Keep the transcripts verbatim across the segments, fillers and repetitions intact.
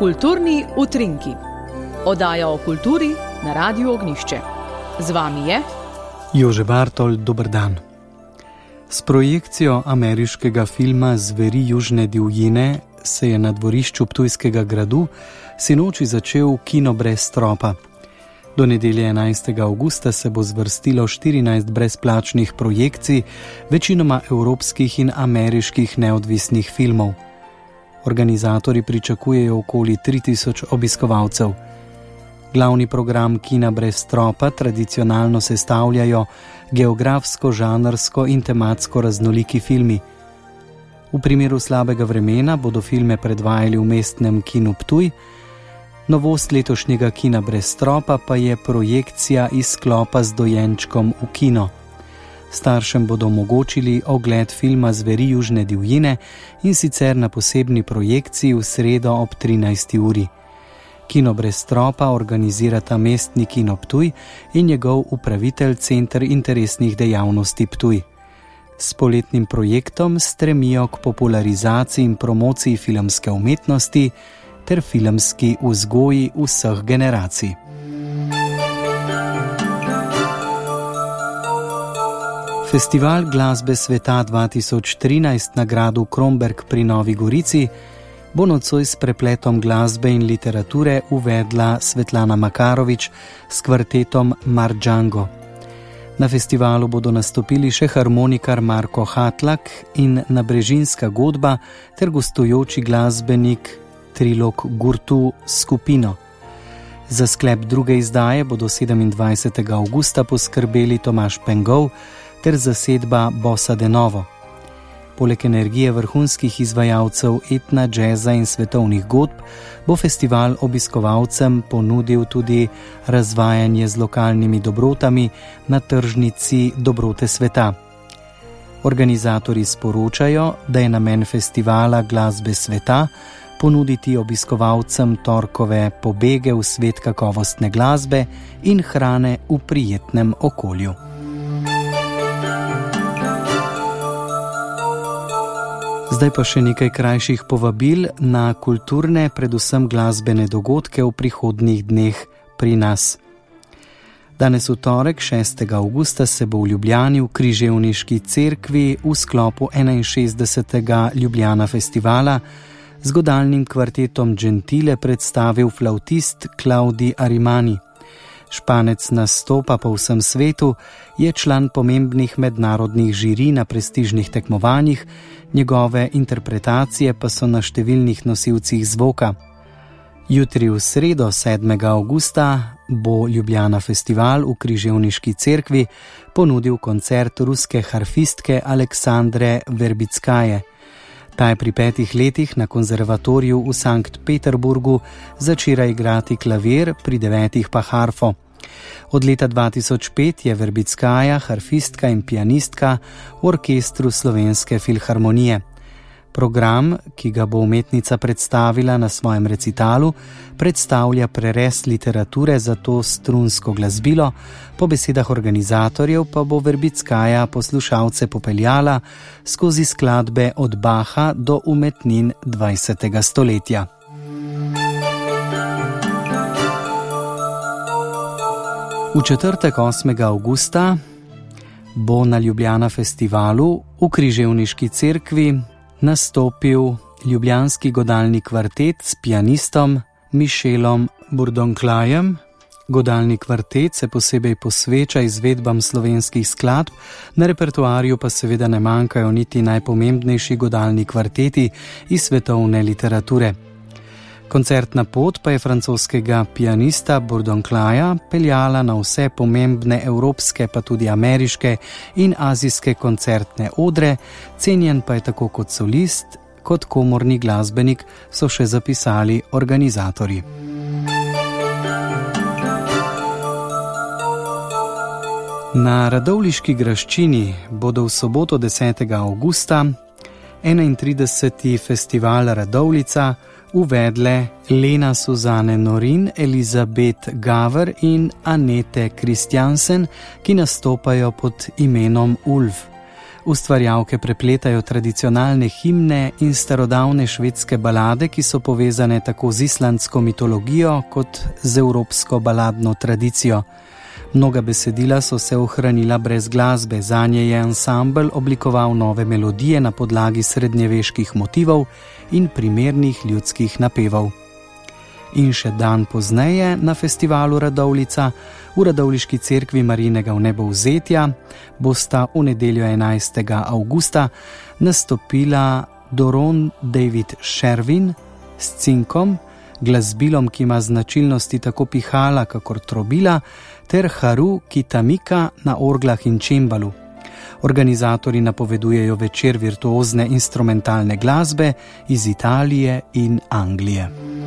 Kulturni utrinki. Oddaja o kulturi na Radiu Ognjišče. Z vami je Jože Bartol, dober dan. S projekcijo ameriškega filma Zveri južne divjine se je na dvorišču Ptujskega gradu sinoči začel Kino brez stropa. Do nedelje enajstega avgusta se bo zvrstilo štirinajst brezplačnih projekcij, večinoma evropskih in ameriških neodvisnih filmov. Organizatorji pričakujejo okoli tri tisoč obiskovalcev. Glavni program Kina brez stropa tradicionalno sestavljajo geografsko, žanrsko in tematsko raznoliki filmi. V primeru slabega vremena bodo filme predvajali v mestnem kinu Ptuj. Novost letošnjega Kina brez stropa pa je projekcija iz sklopa z dojenčkom v kino. Staršem bodo omogočili ogled filma Zveri južne divjine in sicer na posebni projekciji v sredo ob trinajsti uri. Kino brez stropa organizirata mestni kino Ptuj in njegov upravitelj Center interesnih dejavnosti Ptuj. S poletnim projektom stremijo k popularizaciji in promociji filmske umetnosti ter filmski vzgoji vseh generacij. Festival glasbe sveta dva tisoč trinajst na gradu Kromberk pri Novi Gorici bo nocoj s prepletom glasbe in literature uvedla Svetlana Makarovič s kvartetom Marjango. Na festivalu bodo nastopili še harmonikar Marko Hatlak in Nabrežinska godba ter gostujoči glasbenik Trilog Gurtu skupino. Za sklep druge izdaje bodo sedemindvajsetega avgusta poskrbeli Tomaž Pengov ter zasedba Bossa de Novo. Poleg energije vrhunskih izvajalcev etna, džeza in svetovnih godb bo festival obiskovalcem ponudil tudi razvajanje z lokalnimi dobrotami na tržnici Dobrote sveta. Organizatorji sporočajo, da je namen festivala glasbe sveta ponuditi obiskovalcem torkove pobege v svet kakovostne glasbe in hrane v prijetnem okolju. Zdaj pa še nekaj krajših povabil na kulturne, predvsem glasbene dogodke v prihodnjih dneh pri nas. Danes v torek, šestega avgusta, se bo v Ljubljani v Križevniški cerkvi v sklopu enainšestdesetega Ljubljana festivala z godalnim kvartetom Gentile predstavil flavtist Claudi Arimani. Španec nastopa po vsem svetu, je član pomembnih mednarodnih žirij na prestižnih tekmovanjih, njegove interpretacije pa so na številnih nosilcih zvoka. Jutri v sredo, sedmega avgusta, bo Ljubljana festival v Križevniški cerkvi ponudil koncert ruske harfistke Aleksandre Verbickaje. Ta je pri petih letih na konzervatoriju v Sankt Peterburgu začela igrati klavir, pri devetih pa harfo. Od leta dva tisoč pet je Verbickaja harfistka in pianistka v orkestru Slovenske filharmonije. Program, ki ga bo umetnica predstavila na svojem recitalu, predstavlja prerez literature za to strunsko glasbilo, po besedah organizatorjev pa bo Verbickaja poslušalce popeljala skozi skladbe od Bacha do umetnin dvajsetega stoletja. V četrtek, osmega avgusta, bo na Ljubljana festivalu v Križevniški cerkvi nastopil ljubljanski godalni kvartet s pianistom Mišelom Bourdonklajem. Godalni kvartet se posebej posveča izvedbam slovenskih skladb, na repertoarju pa seveda ne manjkajo niti najpomembnejši godalni kvarteti iz svetovne literature. Koncertna pot pa je francoskega pianista Bourdonklaja peljala na vse pomembne evropske pa tudi ameriške in azijske koncertne odre, cenjen pa je tako kot solist, kot komorni glasbenik, so še zapisali organizatorji. Na Radovljiški graščini bodo v soboto desetega avgusta enaintrideseti festival Radovljica uvedle Lena Suzane Norin, Elizabeth Gaver in Anete Christiansen, ki nastopajo pod imenom Ulf. Ustvarjalke prepletajo tradicionalne himne in starodavne švedske balade, ki so povezane tako z islandsko mitologijo kot z evropsko baladno tradicijo. Mnoga besedila so se ohranila brez glasbe, zanje je ansambel oblikoval nove melodije na podlagi srednjeveških motivov in primernih ljudskih napevov. In še dan pozneje na festivalu Radovljica v Radovljiški cerkvi Marijinega vnebovzetja bosta v nedeljo enajstega avgusta nastopila Doron David Shervin s cinkom, glasbilom, ki ima značilnosti tako pihala kakor trobila, ter Haru Kitamika na orglah in čembalu. Organizatorji napovedujejo večer virtuozne instrumentalne glasbe iz Italije in Anglije.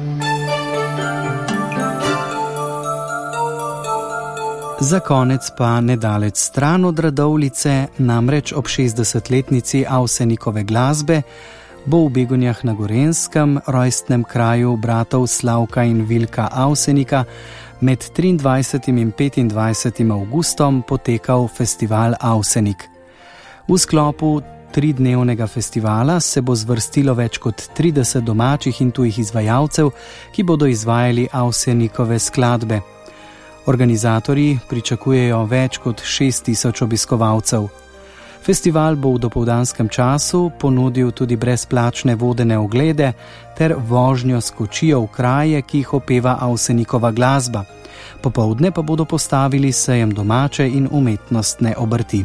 Za konec pa nedaleč stran od Radovljice, namreč ob šestdesetletnici Avsenikove glasbe, bo v Begonjah na Gorenjskem, rojstnem kraju bratov Slavka in Vilka Avsenika, med triindvajsetim in petindvajsetim avgustom potekal festival Avsenik. V sklopu tridnevnega festivala se bo zvrstilo več kot trideset domačih in tujih izvajalcev, ki bodo izvajali Avsenikove skladbe. Organizatorji pričakujejo več kot šest tisoč obiskovalcev. Festival bo v dopoldanskem času ponudil tudi brezplačne vodene oglede ter vožnjo s kočijo v kraje, ki jih opeva Avsenikova glasba. Popoldne pa bodo postavili sejem domače in umetnostne obrti.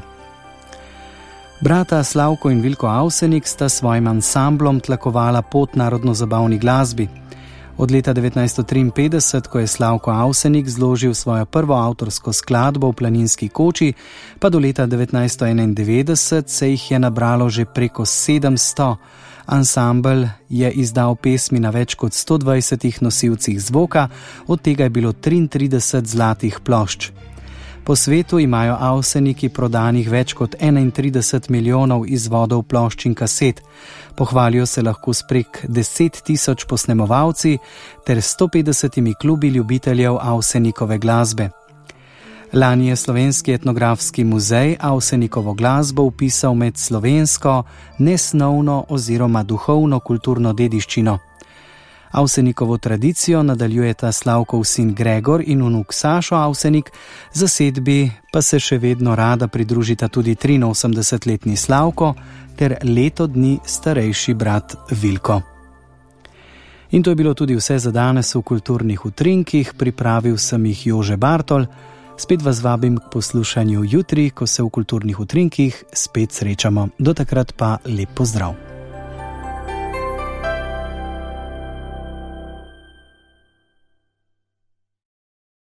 Brata Slavko in Vilko Avsenik sta svojim ansamblom tlakovala pot narodno-zabavni glasbi. Od leta devetnajststo triinpetdeset, ko je Slavko Avsenik zložil svojo prvo avtorsko skladbo v Planinski koči, pa do leta devetnajststo enaindevetdeset se jih je nabralo že preko sedemsto. Ansambel je izdal pesmi na več kot sto dvajsetih nosilcih zvoka, od tega je bilo triintrideset zlatih plošč. Po svetu imajo Avseniki prodanih več kot enaintrideset milijonov izvodov plošč in kaset. Pohvalijo se lahko s prek deset tisoč posnemovalci ter sto petdesetimi klubi ljubiteljev Avsenikove glasbe. Lani je Slovenski etnografski muzej Avsenikovo glasbo vpisal med slovensko, nesnovno oziroma duhovno kulturno dediščino. Avsenikovo tradicijo nadaljujeta Slavkov sin Gregor in vnuk Sašo Avsenik, zasedbi pa se še vedno rada pridružita tudi triinosemdesetletni Slavko ter leto dni starejši brat Vilko. In to je bilo tudi vse za danes v Kulturnih utrinkih, pripravil sem jih Jože Bartol. Spet vas vabim k poslušanju jutri, ko se v Kulturnih utrinkih spet srečamo. Do takrat pa lep pozdrav.